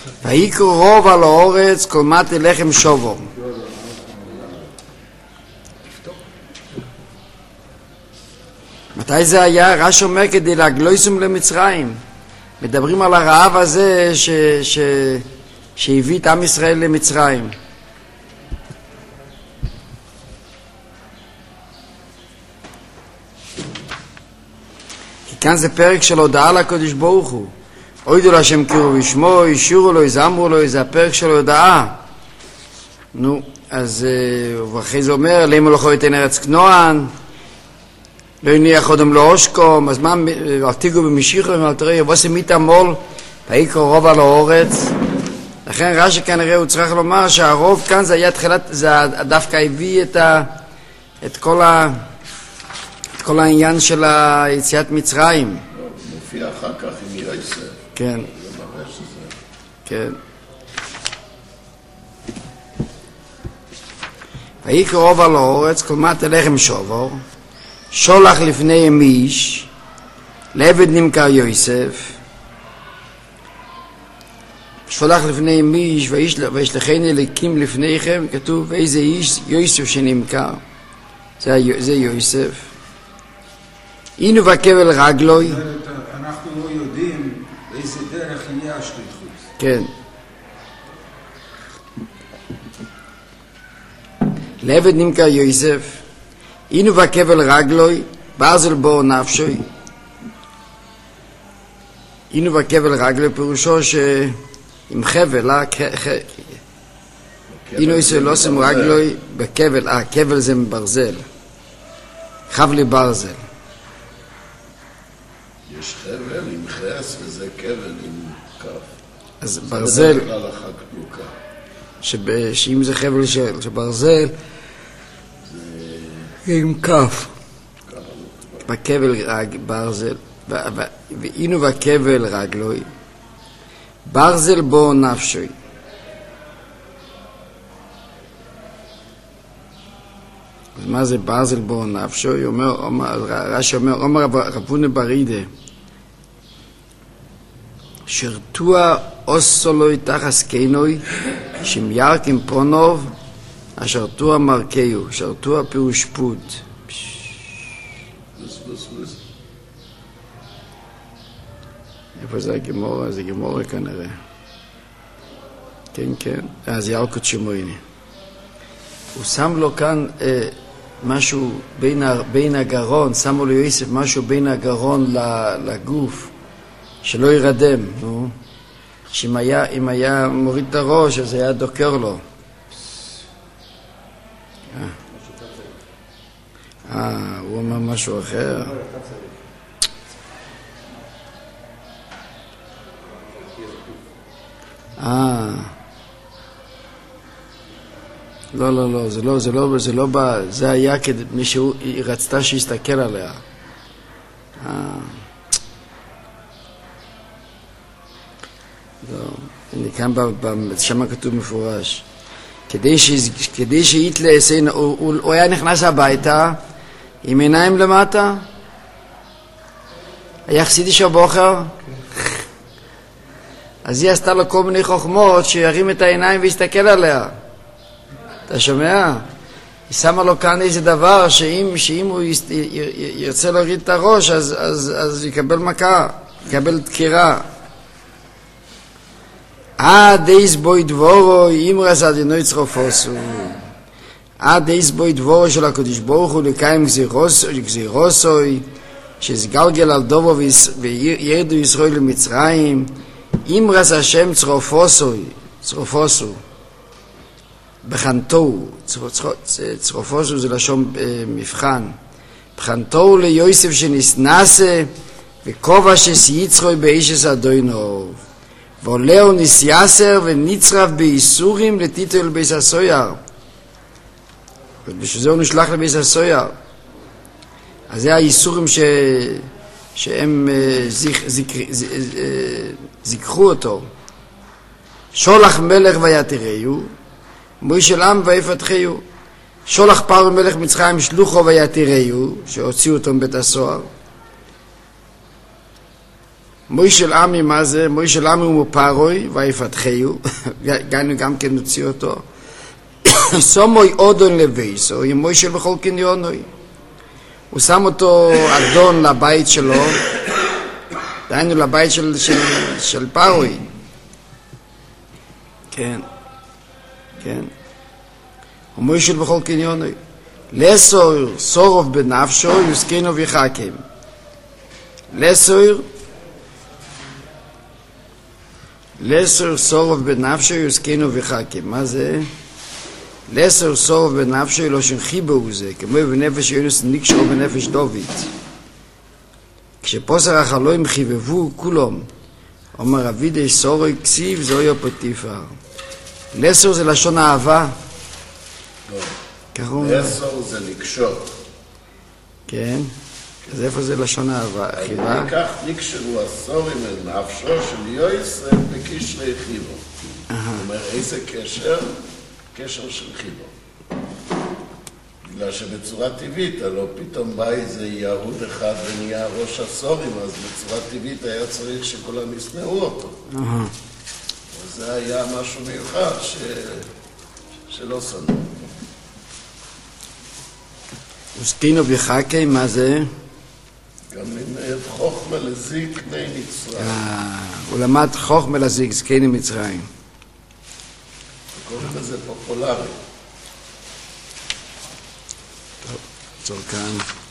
ויקרו רוב על האורץ כל מטה לחם שובו. מתי זה היה? רש"י אומר כדי להגלויסום למצרים. מדברים על הרעב הזה שהביא את עם ישראל למצרים. כי כאן זה פרק של הודעה לקדוש ברוך הוא. אוידו להשם קראו בשמו, אישורו לו, יזמרו לו, זה הפרק של הודעה. נו, אז ואחרי זה אומר, למה לא יכולת אין ארץ כנוען, לא הניח אודם לא אושקום, אז מה, תיגו במשיחו, ואל תראי, ועושה מיתה מול, ויקרו רוב על האורץ. לכן רש"י כנראה הוא צריך לומר שהרוב כאן זה היה תחילת, זה דווקא הביא את כל העניין של היציאת מצרים. מופיע אחר כך עם יוסף. כן. זה מראה שזה. כן. ויקרו רוב על האורץ, כל מטה לחם שובו, שולח לפני איש, לעבד נמכר יוסף, שולח לפני איש, וישלחני אליקים לפניכם, כתוב, ואיזה איש יוסף שנמכר, זה יוסף. אינו וקבל רגלוי. אנחנו לא יודעים באיזה דרך יהיה השליחות. כן. לעבד נמכר יוסף, אינו וקבל רגלוי, ברזל בור נפשוי. אינו וקבל רגלוי פירושו עם חבל, אינו ישראל לא עושים רגלוי בכבל, כבל זה מברזל, חבלי ברזל. יש חבל עם חס וזה כבל עם כף. אז ברזל, זה בכלל אחת פלוקה. שאם זה חבל שברזל, עם כף. בכבל ברזל, ואינו בכבל רגלוי, ברזל בו נפשוי. אז מה זה ברזל בו נפשוי? רש"י אומר רבונה ברידה, שרתוע אוסולוי תחס קינוי, שמירקים פונוב, השרתוע מרקיו, שרתוע פירוש פוד. איפה זה הגמורה? זה גמורה כנראה. כן, כן. אז ילקוט שמויני. הוא שם לו כאן משהו בין הגרון, שמו לו יוסף משהו בין הגרון לגוף, שלא ירדם, נו. שאם היה מוריד את הראש, אז היה דוקר לו. הוא אומר משהו אחר. לא, זה לא בא, זה היה כדי מישהו רצתה שיסתכל עליה. לא, כאן שם כתוב מפורש. כדי שיתלה, הוא היה נכנס הביתה עם עיניים למטה, היה חסידי שבוחר, אז היא עשתה לו כל מיני חוכמות שירים את העיניים ויסתכל עליה. אתה שומע? היא שמה לו כאן איזה דבר שאם הוא ירצה להוריד את הראש אז יקבל מכה, יקבל דקירה. דייס בוי דבורו אימרס אדינוי צרופוסו. דייס בוי דבורו של הקדוש ברוך הוא לקיים גזירוסוי שסגלגל על דובו וירדו ישראל למצרים. אימרס השם צרופוסו בחנתו, צרופוסו זה לשון מבחן, בחנתו ליוסף שנסנסה וכובע שסייצרוי באישס אדוינו ועולהו נסייסר ונצרף באיסורים לטיטל בייס הסויר, ובשביל זה הוא נשלח לבייס הסויר. אז זה האיסורים שהם זיקחו אותו. שולח מלך ויתיראו, מוישל עם ויפתחהו. שולח פרעה מלך מצרים שלוחו ויתיראו, שהוציאו אותו מבית הסוהר. מוישל עמי, מה זה? מוישל עמי הוא מפרוי, ויפתחהו, גם כן נוציא אותו. סומוי אודון לביסו, עם מוישל בכל קניונוי. הוא שם אותו אדון לבית שלו, דהיינו לבית של פרוי. כן, כן. ומוישל בכל קניונוי. לסור סורוב בנפשו, יוסקינו ויחכים. לסור סורוב בנפשו, יוסקינו ויחכים. מה זה? לסור סורוב בנפשו, לא שנחיבו זה, כמו בנפש יונס נקשרו בנפש דוד. כשפוסר החלואים חיבבו כולם, אומר אבידי סורוי כסיב זוהי פטיפר. לסור זה לשון אהבה. לסור זה לקשור. כן, אז איפה זה לשון אהבה? חיבה? וכך נקשרו הסורים אל נפשו של יויסף בקשרי חיבו. זאת אומרת, איזה קשר? קשר של חיבו. בגלל שבצורה טבעית, הלוא פתאום בא איזה יהוד אחד ונהיה ראש הסורים, אז בצורה טבעית היה צריך שכולם ישנאו אותו. וזה היה משהו מיוחד שלא שנאו. וסקינו ביחקי, מה זה? גם לימד חוכמה לזיק בני מצרים. הוא למד חוכמה לזיק זקני מצרים. קוראים לזה פופולרי. טוב, צור כאן.